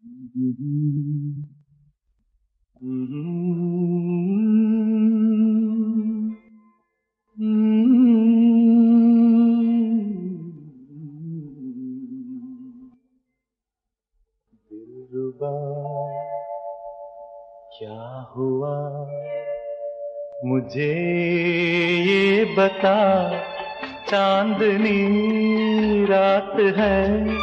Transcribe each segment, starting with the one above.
दिलरुबा क्या हुआ मुझे ये बता, चांदनी रात है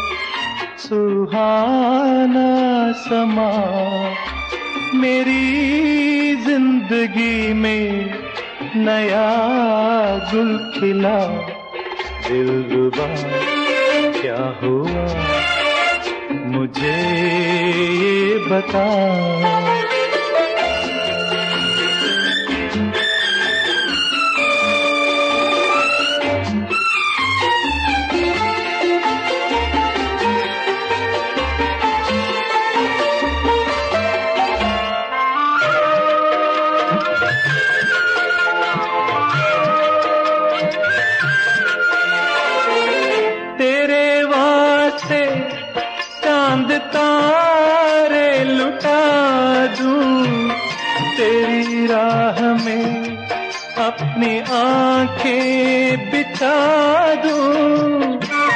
सुहाना समा, मेरी जिंदगी में नया गुल खिला। दिलरुबा क्या हुआ मुझे ये बता। तेरे वास्ते चांद तारे लुटा दूं, तेरी राह में अपनी आंखें बिछा दूं।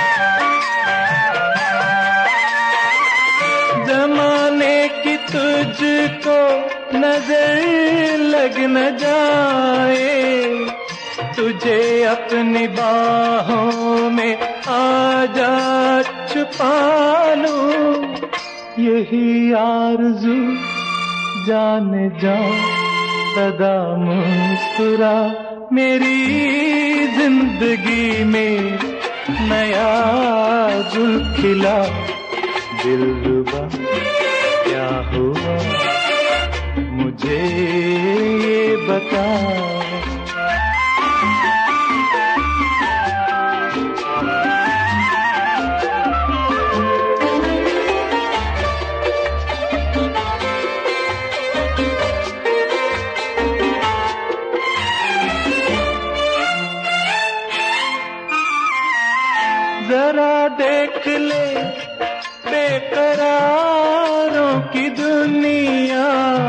जमाने की तुझको नजर लग न जाए, तुझे अपनी बाहों में आजा छुपा लूं। यही आरज़ू जाने जा सदा मुस्कुरा, मेरी जिंदगी में नया गुल खिला। दिलरुबा क्या हुआ मुझे ये बता। जरा देख ले बेकरारों की दुनिया,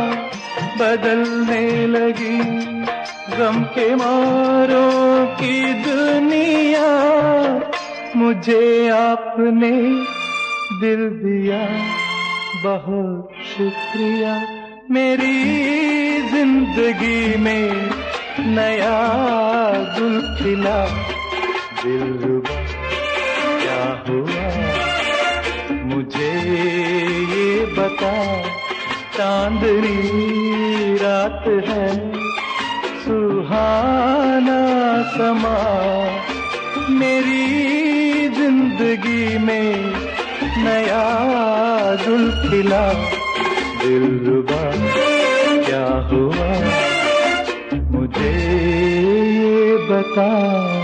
बदलने लगी गम के मारों की दुनिया। मुझे आपने दिल दिया बहुत शुक्रिया, मेरी जिंदगी में नया गुल खिला। दिलरुबा क्या हुआ मुझे ये बता, चांदनी रात है सुहाना समा, मेरी जिंदगी में नया गुल खिला। दिलरुबा क्या हुआ मुझे ये बता।